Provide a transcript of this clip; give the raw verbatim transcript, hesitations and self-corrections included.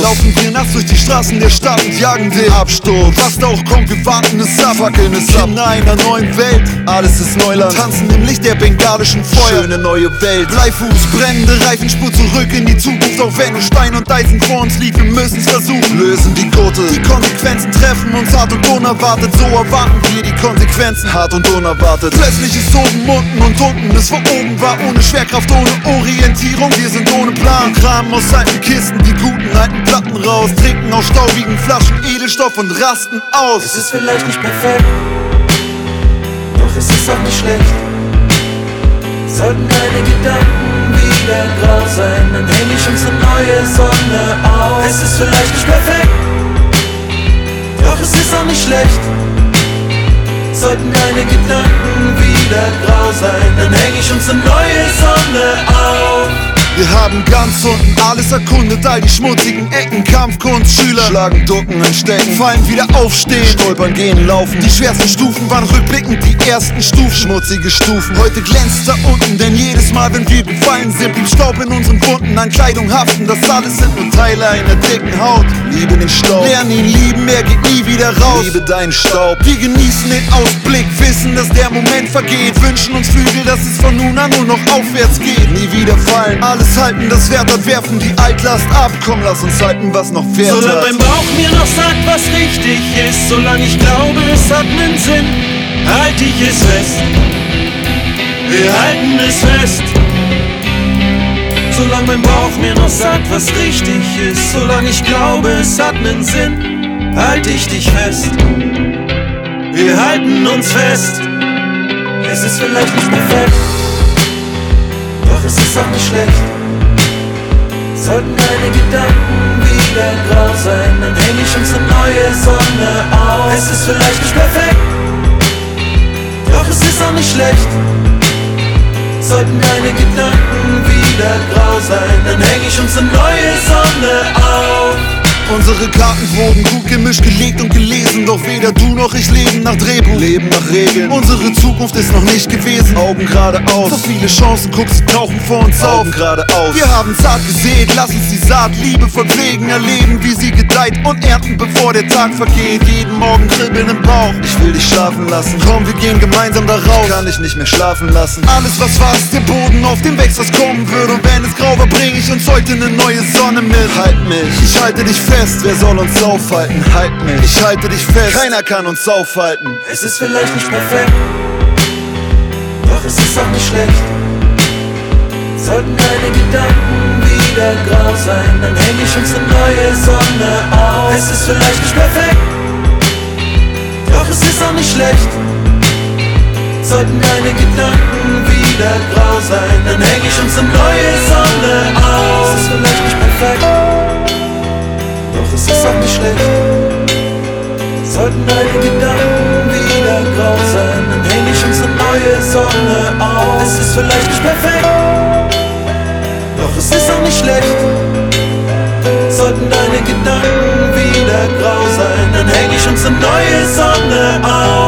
laufen wir nachts durch die Straßen der Stadt und jagen den Absturz. Was da auch kommt, wir warten es ab, fackeln es ab in einer neuen Welt. Alles ist Neuland, tanzen im Licht der bengalischen Feuer. Schöne neue Welt, Bleifuß, brennende Reifenspur zurück in die Zukunft. Auch wenn nur Stein und Eisen vor uns liegt, wir müssen's versuchen. Lösen die Gurte, die Konsequenzen treffen uns hart und unerwartet. So erwarten wir die Konsequenzen, hart und unerwartet. Plötzlich ist oben unten und unten es vor oben war. Ohne Schwerkraft, ohne Orientierung, wir sind ohne Plan. Kramen aus alten Kisten, die guten alten Platten raus. Trinken aus staubigen Flaschen Edelstoff und rasten aus. Es ist vielleicht nicht perfekt, doch es ist auch nicht schlecht. Sollten deine Gedanken wieder grau sein, dann häng ich uns eine neue Sonne auf. Es ist vielleicht nicht perfekt, doch es ist auch nicht schlecht. Sollten deine Gedanken wieder grau sein, dann häng ich uns eine neue Sonne auf. Wir haben ganz unten alles erkundet, all die schmutzigen Ecken. Kampfkunstschüler schlagen, ducken, entstecken, fallen, wieder aufstehen, stolpern, gehen, laufen. Die schwersten Stufen waren rückblickend die ersten Stufen. Schmutzige Stufen, heute glänzt da unten, denn jedes Mal, wenn wir gefallen sind, blieb Staub in unseren Wunden, an Kleidung haften. Das alles sind nur Teile einer dicken Haut. Liebe den Staub, lern ihn lieben, er geht nie wieder raus. Liebe deinen Staub, wir genießen den Ausblick, wissen, dass der Moment vergeht. Wünschen uns Flügel, dass es von nun an nur noch aufwärts geht. Nie wieder fallen, alles halten, das Wert hat, werfen die Altlast ab. Komm, lass uns halten, was noch Wert hat. Solange mein Bauch mir noch sagt, was richtig ist, solange ich glaube, es hat nen Sinn, halt ich es fest. Wir halten es fest. Solange mein Bauch mir noch sagt, was richtig ist, solange ich glaube, es hat nen Sinn, halt ich dich fest. Wir halten uns fest. Es ist vielleicht nicht perfekt, doch es ist auch nicht schlecht. Sollten deine Gedanken wieder grau sein, dann häng ich uns eine neue Sonne auf. Es ist vielleicht nicht perfekt, doch es ist auch nicht schlecht. Sollten deine Gedanken wieder grau sein, dann häng ich uns eine neue Sonne auf. Unsere Karten wurden gut gemischt, gelegt und gelesen. Doch weder du noch ich leben nach Drehbuch, leben nach Regeln. Unsere Zukunft ist noch nicht gewesen, Augen geradeaus. So viele Chancen, guck, sie tauchen vor uns auf, Augen geradeaus. Wir haben zart gesät, lass uns die Saat liebevoll pflegen. Erleben, wie sie gedeiht und ernten, bevor der Tag vergeht. Jeden Morgen kribbeln im Bauch, ich will dich schlafen lassen. Komm, wir gehen gemeinsam da raus, ich kann dich nicht mehr schlafen lassen. Alles was war, ist der Boden, auf dem wächst, was kommen wird. Und wenn es grau war, bring ich uns heute eine neue Sonne mit. Halt mich, ich halte dich fest. Wer soll uns aufhalten? Halt mich, ich halte dich fest. Keiner kann uns aufhalten. Es ist vielleicht nicht perfekt, doch es ist auch nicht schlecht. Sollten deine Gedanken wieder grau sein, dann häng ich uns eine neue Sonne auf. Es ist vielleicht nicht perfekt, doch es ist auch nicht schlecht. Sollten deine Gedanken wieder grau sein, dann häng ich uns eine neue Sonne auf. Es ist vielleicht nicht perfekt, doch es ist auch nicht schlecht. Sollten deine Gedanken wieder grau sein, dann häng ich uns eine neue Sonne auf. Es ist vielleicht nicht perfekt, doch es ist auch nicht schlecht. Sollten deine Gedanken wieder grau sein, dann häng ich uns eine neue Sonne auf.